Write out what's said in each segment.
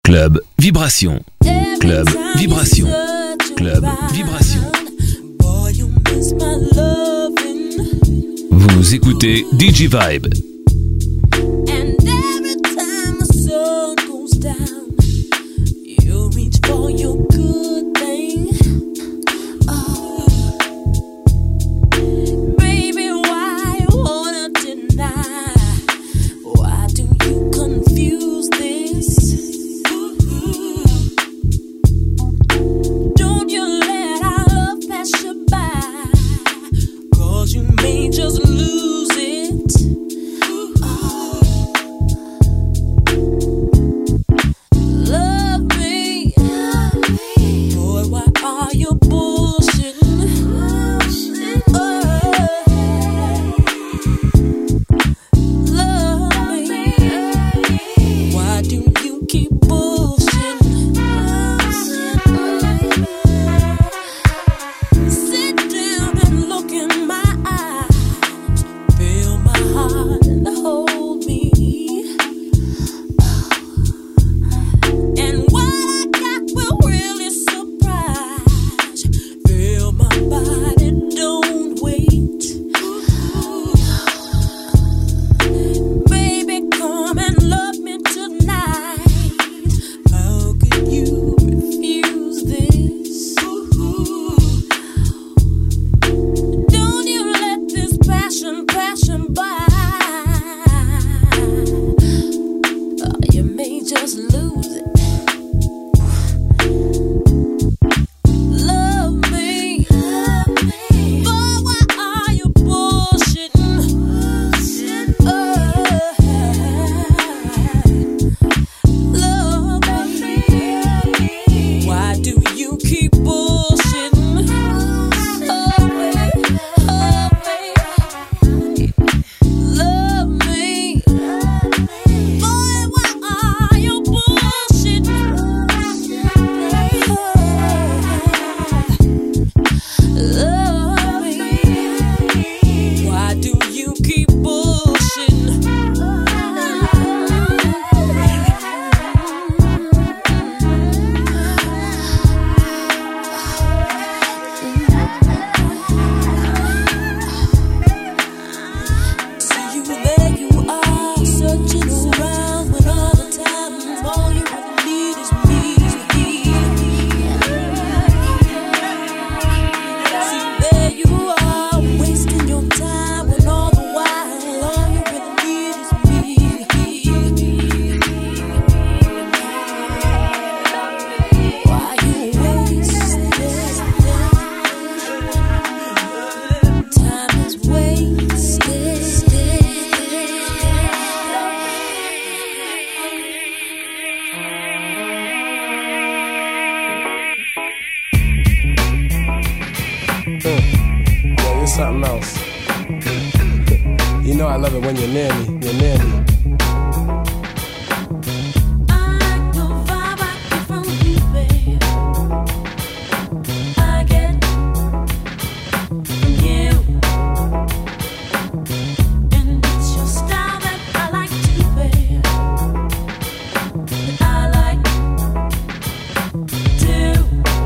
Club Vibration. Club Vibration. Club Vibration. Vous écoutez DJ Vibe. And every time the sun goes down, you reach for your good thing. Oh, baby, why you wanna deny? Why do you confuse this? Don't you let our love pass you by, 'cause you may just lose it. Love me, boy, why are you bullshitting? Love me, why do you keep bullshitting? Sit down and look in my eyes, feel my heart and hold me. And what I got will really surprise. Feel my body, don't wait. Baby, come and love me tonight. How could you refuse this? Don't you let this passion by. You may just lose it. Love me, boy, why are you bullshitting? Love me, why do you keep bullshitting? Love me, boy, why are you bullshitting? Love me, why do you keep bullshitting? See you there, you are searching around when all the time all you really need is me. See there you are wasting your time when all the while all you really need is me. Why you wasting time is wasted. Yeah, you're something else. You know I love it when you're near me. You're near me. I like the vibe I get from you, babe. I get from you, and it's your style that I like too, babe. That I like too.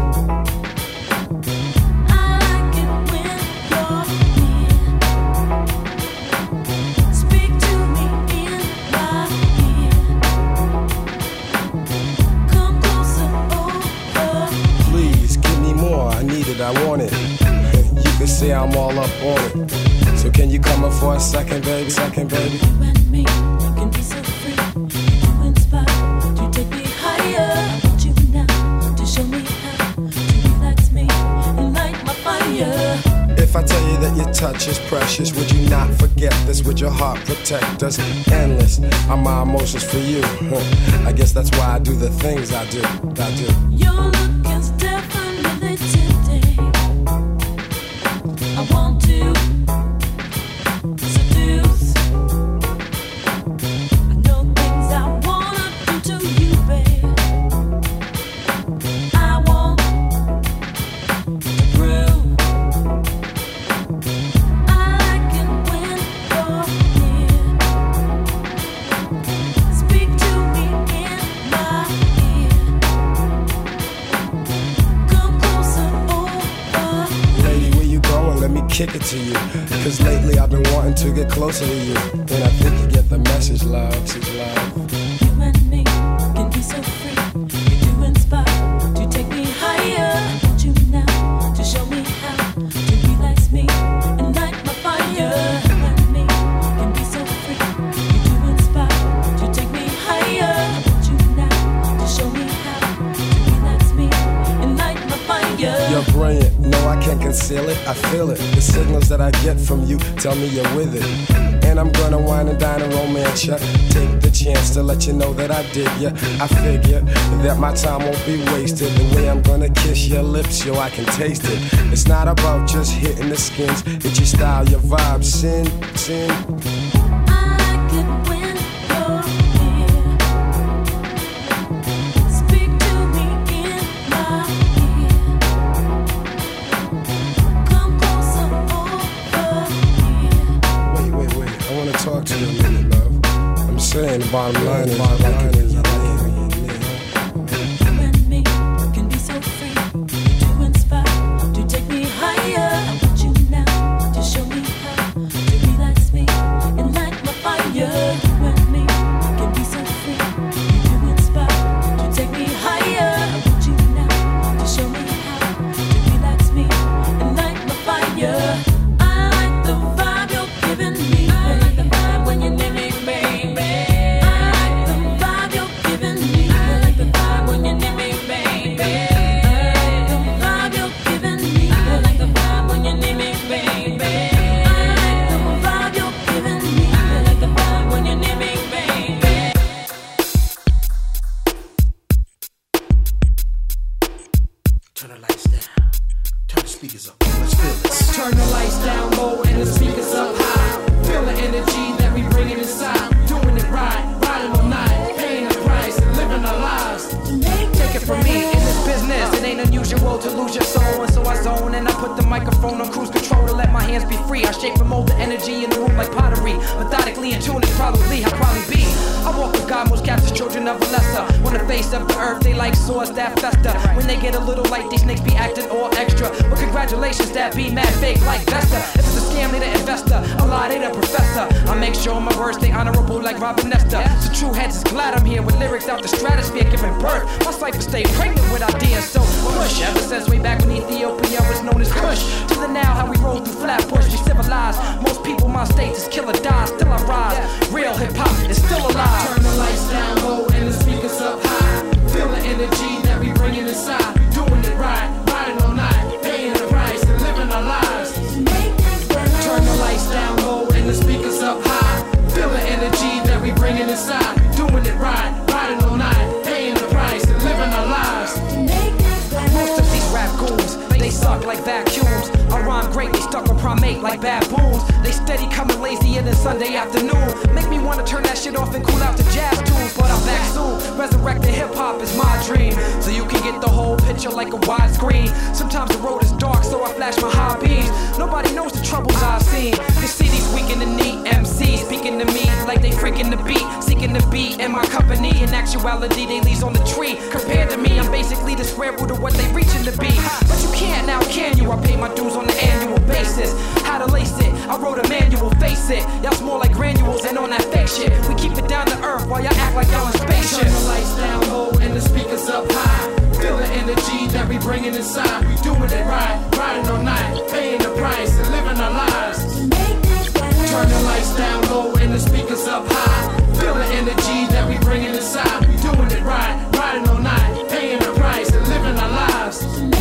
I like it when you're near. Speak to me in my ear. Come closer over. Please give me more. I need it. I want it. You can say I'm all up on it. So can you come up for a second, baby? Second, baby. You and me can be so free. You inspire to take me higher. I want you now to show me how to relax me and light my fire. If I tell you that your touch is precious, would you not forget this? Would your heart protect us? Endless are my emotions for you. I guess that's why I do the things I do. Your look is definitely tempting. I want to seduce. I know things I wanna do to you, babe. I want to prove. I like it when you're near. Speak to me in my ear. kick it to you. Cause lately I've been wanting to get closer to you. And I think you get the message, love. You and me can be so free. You do inspire to take me higher. I want you now to show me how to relax me and light my fire. You and me can be so free. You do inspire to take me higher. I want you now to show me how to relax me and light my fire. You're brilliant, no I can't conceal it, I feel it. The signals that I get from you tell me you're with it. And I'm gonna wine and dine and romance ya. Take the chance to let you know that I dig ya. I figure that my time won't be wasted. The way I'm gonna kiss your lips, yo, I can taste it. It's not about just hitting the skins, it's your style, your vibe, sin. I get when you're here. Speak to me in my ear. Come closer over here. Wait, I wanna talk to you a minute, love. I'm saying the bottom line is I like it when you leave me. You and me can be so free. You do inspire to take me higher. I want you now to show me how to relax me and light my fire. You and me can be so free. You do inspire to take me higher. I want you now to show me how to relax me and light my fire. I like the vibe you're giving me. I like the vibe when you're near me, baby. I like the vibe you're giving me. I like the vibe when you're near me, baby. I like the vibe you're giving me. I like the vibe when you're near me, baby. I like the vibe you're giving me. I like the vibe when you're near me, baby. Turn the lights down. Turn the speakers up. Let's feel this. Turn the lights down low and the speakers up high. Feel the energy that we bringing inside. Doing it right, riding all night, paying the price and living our lives. Take it from me, in this business, it ain't unusual to lose your soul. And so I zone and I put the microphone on cruise control to let my hands be free. I shape and mold the energy in the room like pottery. Methodically in tune is probably how probably be. I walk with God, most cats are children of a lesser. On the face of the earth, they like sores that fester. When they get a little light, these snakes be acting all extra. But congratulations, that be mad fake like Vesta. If it's a scam, they the investor. A lie, they the professor. I make sure my words stay honorable like Robin Nestor. So true heads is glad I'm here with lyrics out the stratosphere giving birth. My cipher stay pregnant with ideas, so push. Ever since way back when Ethiopia was known as Kush, to the now how we roll through Flatbush, we civilized. Most people my state is killer die, still I rise. Real hip hop is still alive. Turn the lights down low and the speakers up high. Feel the energy that we bringing inside. Doing it right, riding all night, paying the price and living our lives. Turn the lights down low and the speakers up high. Feel the energy that we bringing inside. Doing it right, riding all night, paying the price and living our lives. Most of these rap goons, they suck like vacuums. I rhyme great, they stuck on primate like baboons. They steady coming lazy in the Sunday afternoon. Make me wanna turn that shit off and cool out the jazz tunes. But I'm back soon, resurrecting hip-hop is my dream. So you can get the whole picture like a widescreen. Sometimes the road is dark, so I flash my high beams. Nobody knows the troubles I've seen. You see these weak in the knee MCs speaking to me like they freaking the beat, seeking the beat in my company. In actuality, they leaves on the tree. Compared to me, I'm basically the square root of what they reaching to be. But you can't now, can you? I pay my dues on the annual basis. How to lace it? I wrote a manual, face it. Y'all small like granules and on that fake shit. We keep it down to earth while y'all act like y'all in spaceships. Turn the lights down low and the speakers up high. Feel the energy that we bringing inside. We doing it right, riding all night, paying the price and living our lives. Turn the lights down low and the speakers up high. Feel the energy that we bringing inside. We doing it right, riding all night, paying the price and living our lives.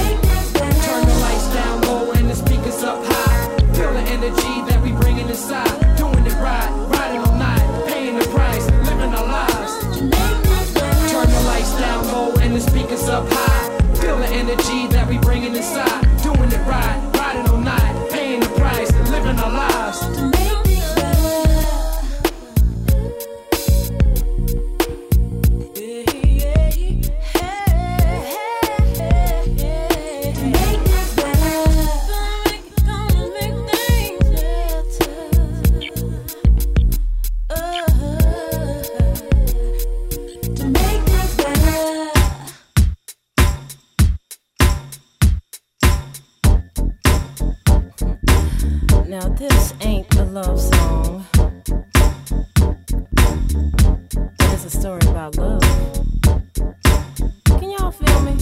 Turn the lights down low and the speakers up high. Feel the energy that we bringing inside. Doing it right, riding all night, paying the price and living our lives. Turn the lights down low and the speakers up high. Feel the energy that we bringing love song. It's a story about love. Can y'all feel me?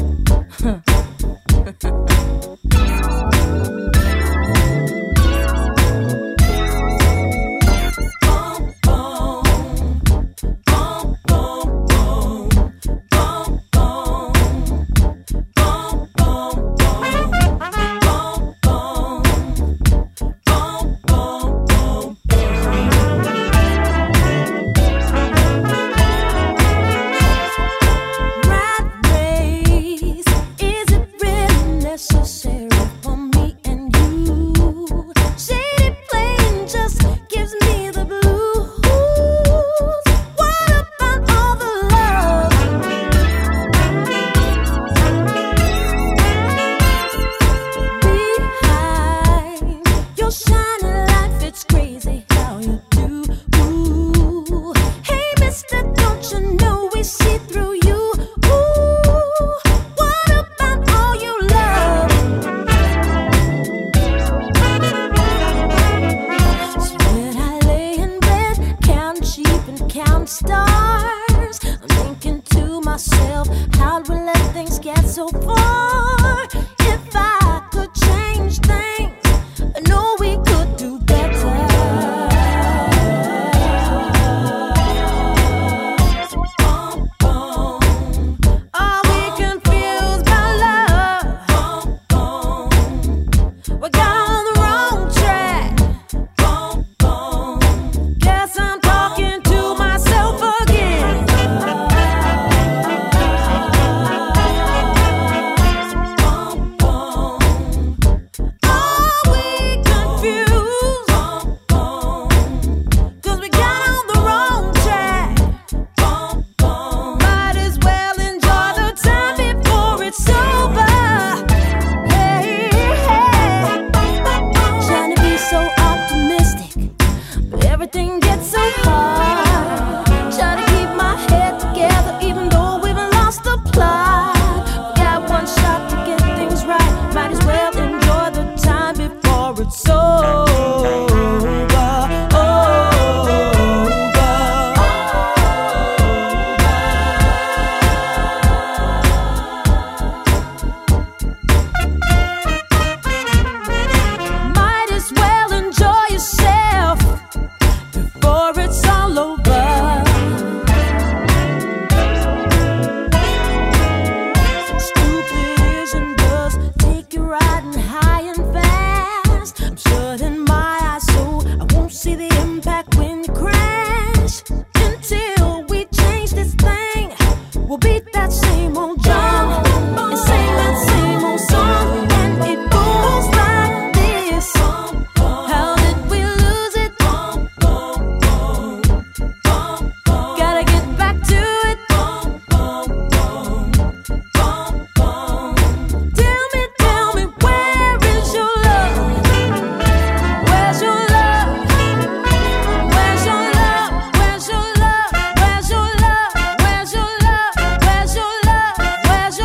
Where's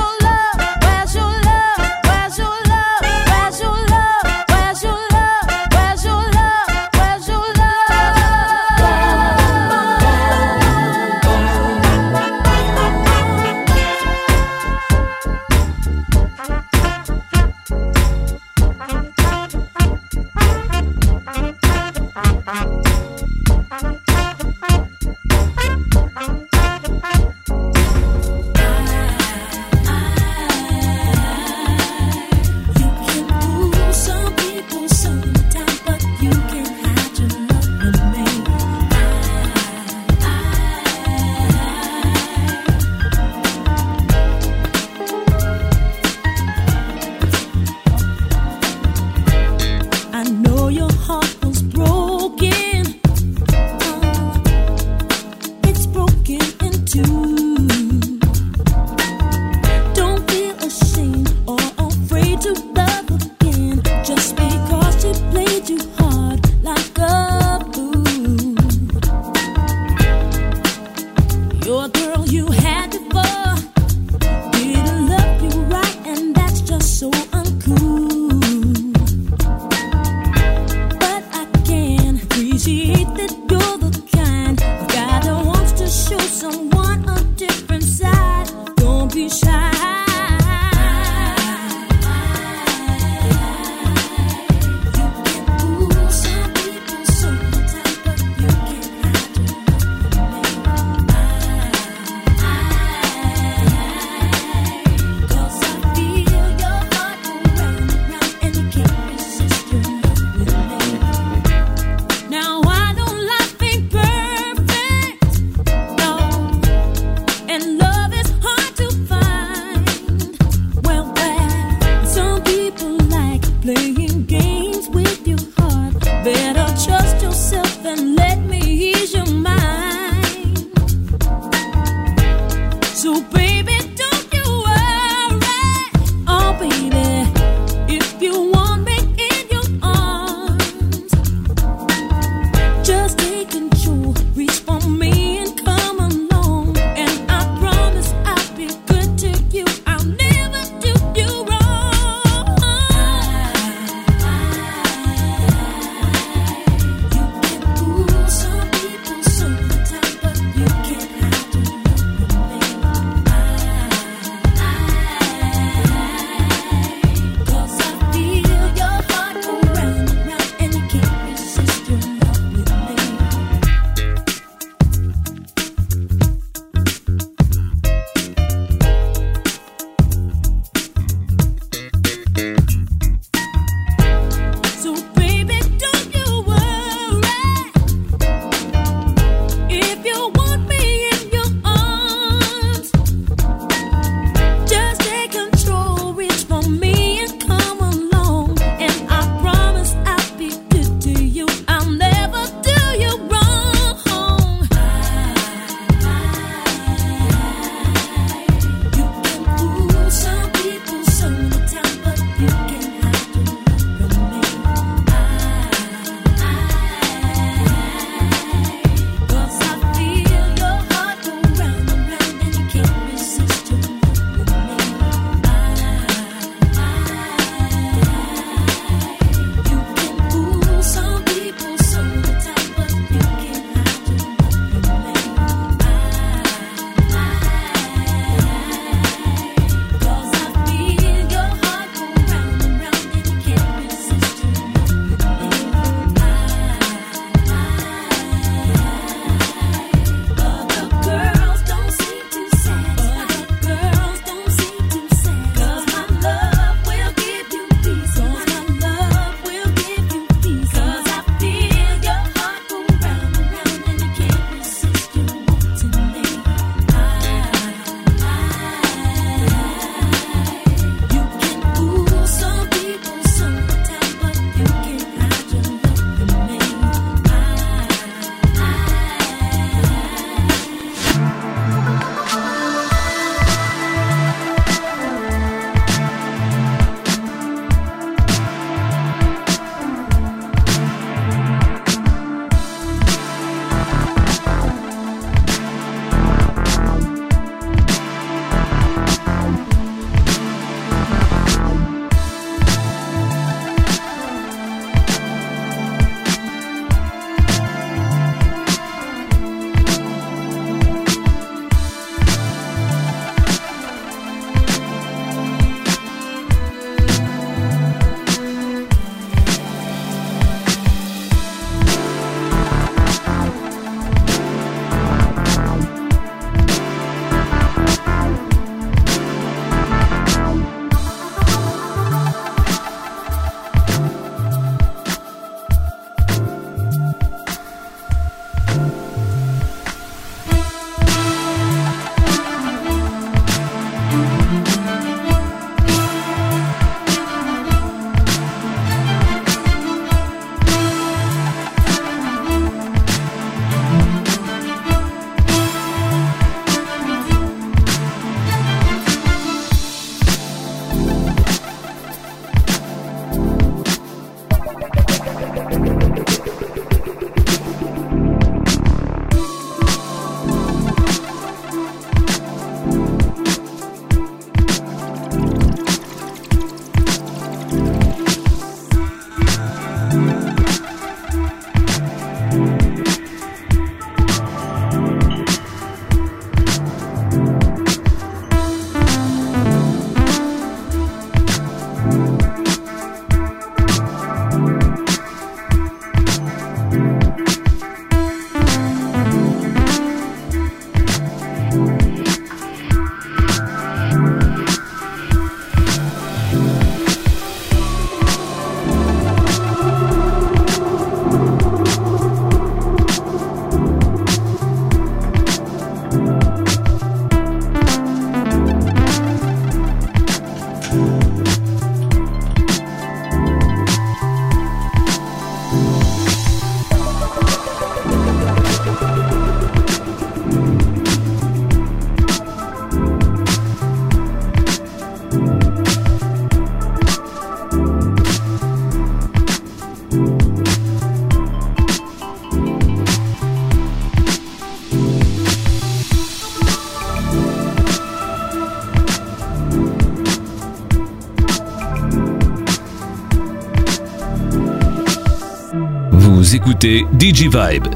Vous écoutez Digivibe.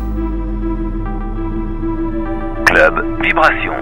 Club Vibration.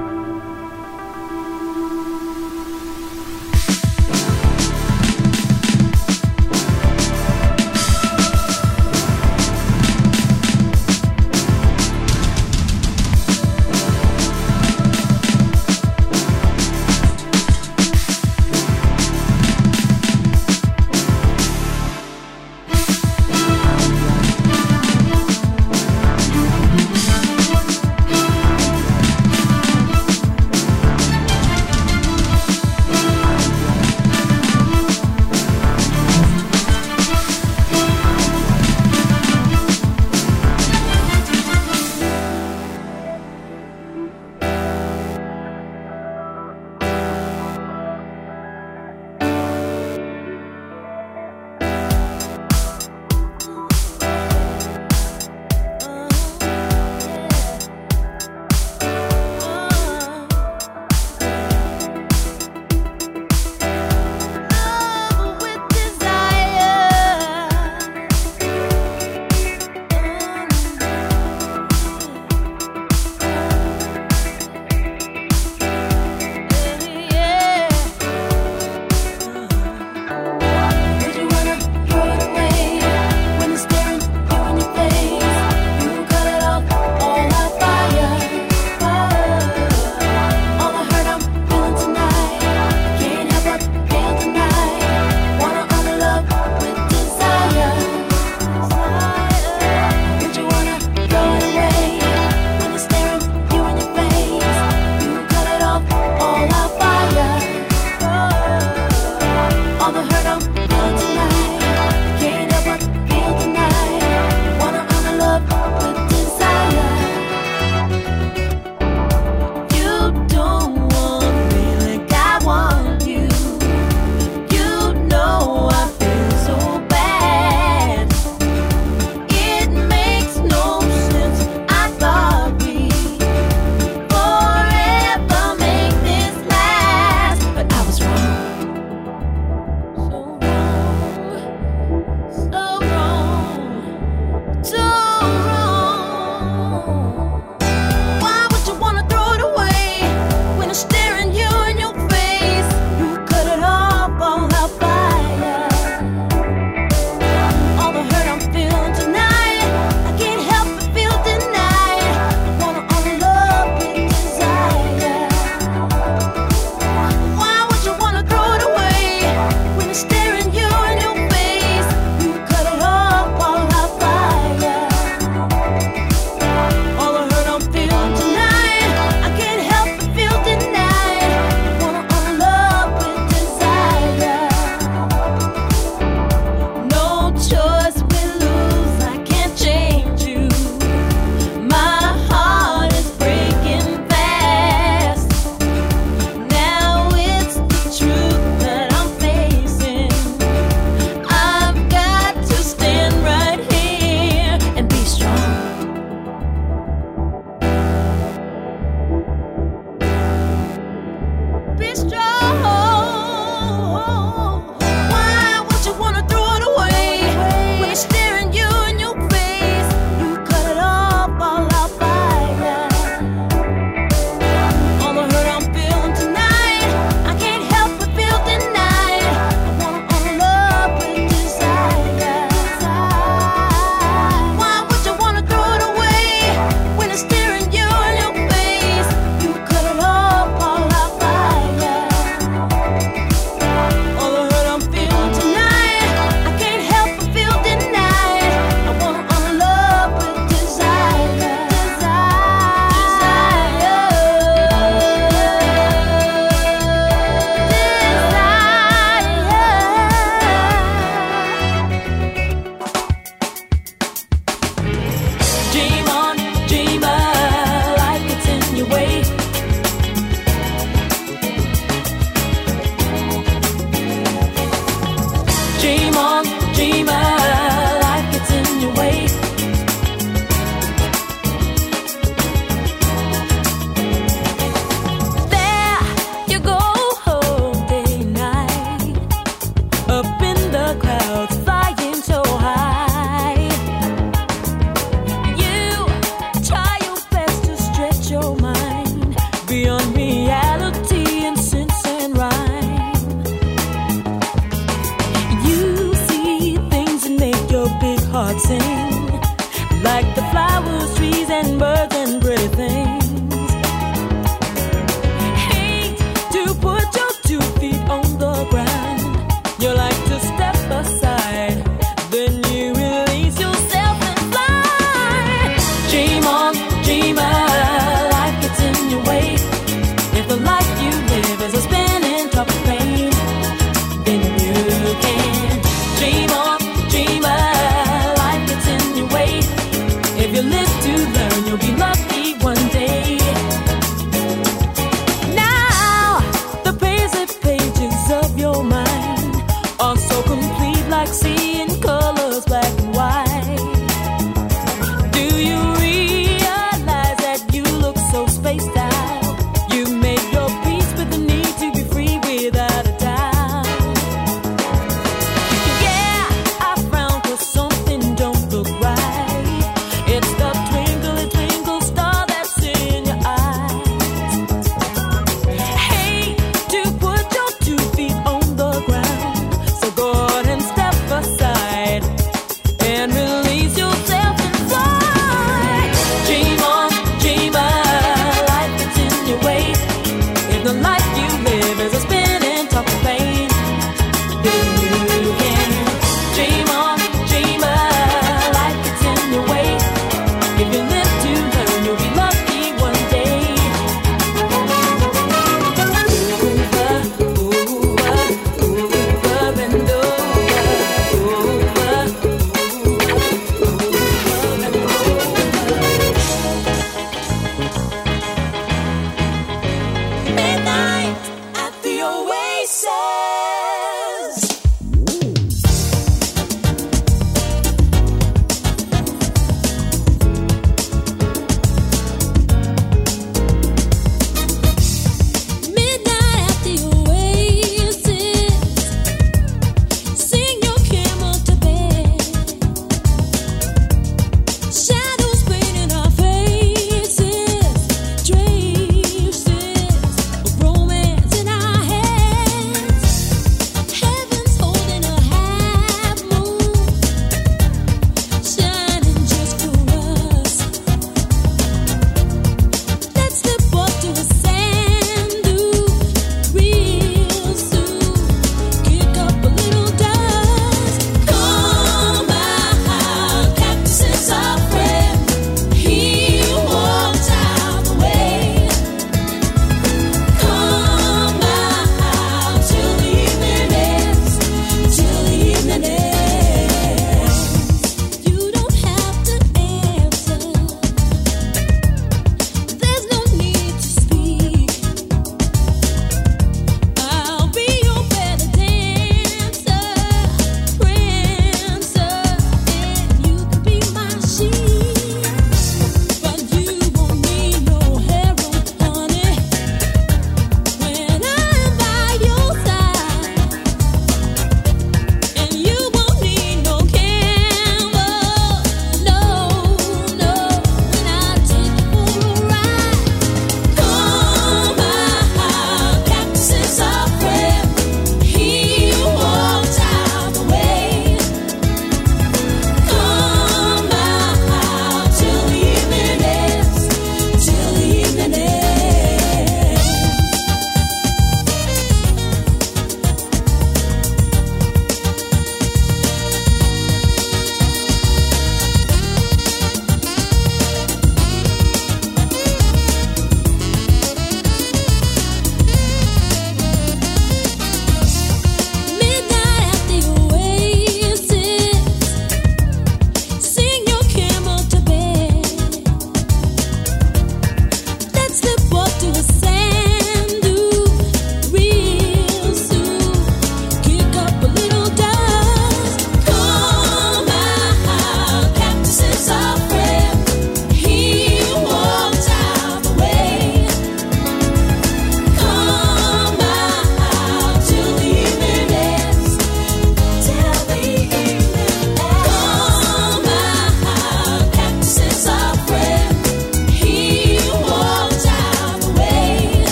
dreamer, life gets in your way. There you go, whole day, night, up in the clouds, flying so high. You try your best to stretch your mind beyond reality and sense and rhyme. You see things that make your big heart sing, like the flowers, trees, and birds and pretty things. Hate to put your 2 feet on the ground. You like to step aside, then you release yourself and fly. Dream on, dreamer, life gets in your way. If the life you live is a spinning top of pain, then you can dream on, dreamer, life gets in your way. If you live to learn, you'll be lucky one day. Now, the basic pages of your mind are so complete, like seeing colors black and white. Do you realize that you look so spaced out? You made your peace with the need to be free without a doubt. Yeah, I frown 'cause something don't look right. It's the twinkly twinkle star that's in your eyes. Hate to put your 2 feet on the ground, so go on and step aside and release yourself and fly. Dream on, dreamer, life gets in your way. If the life you live is a spinning top of pain, then you can dream on, dreamer, life gets in your way. If you live to learn, you'll be lucky one day. Over, and Midnight at the Oasis. Midnight at the Oasis. Sing your camel to bed. Shadows painting our faces. Traces of romance in our heads.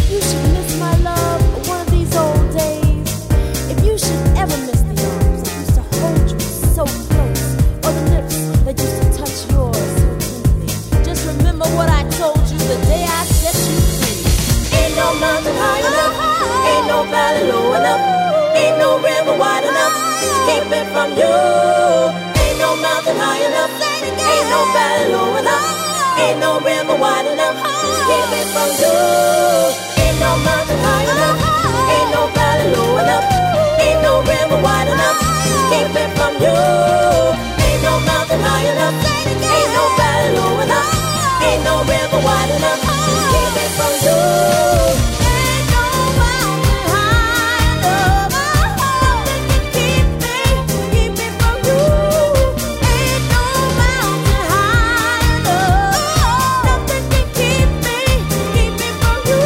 you should miss my love one of these old days, if you should ever miss the arms that used to hold you so close, or the lips that used to touch yours so tenderly, just remember what I told you the day I set you free. Ain't no mountain high enough, ain't no valley low enough, ain't no river wide enough to keep me from you. Ain't no mountain high enough, ain't no valley low enough, ain't no river wide enough to keep me from you. Ain't no mountain high enough, ain't no valley low enough, ain't no river wide enough to keep me from you. Ain't no mountain high enough, ain't no valley low enough, ain't no river wide enough to keep me from you. Ain't no mountain high enough that can keep me from you. Ain't no mountain high enough that can keep me from you.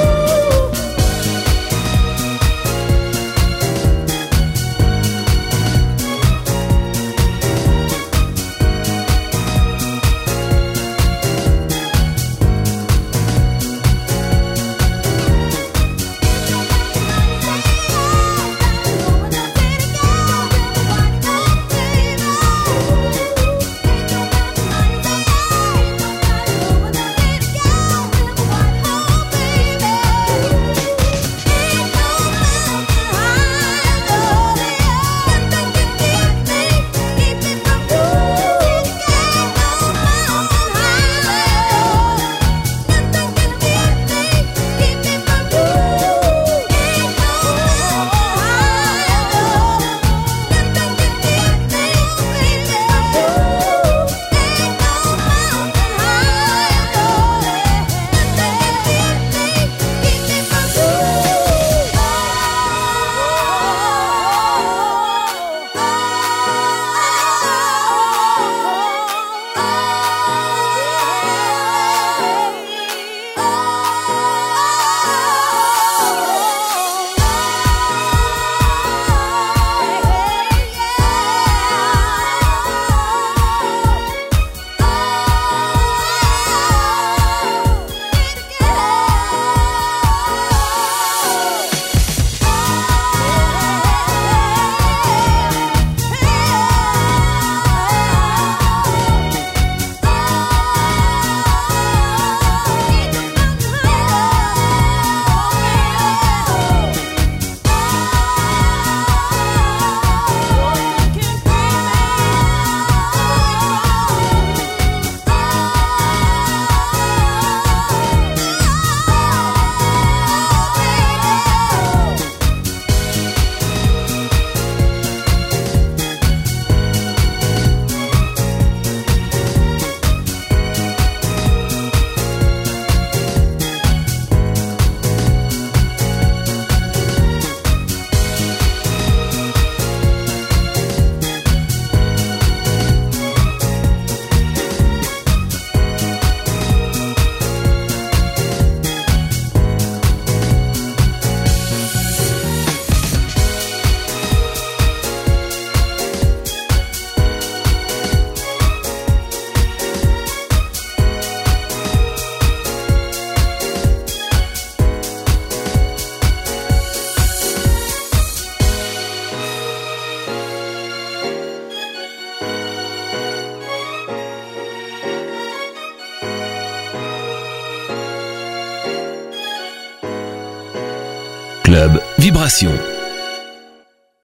Club Vibration.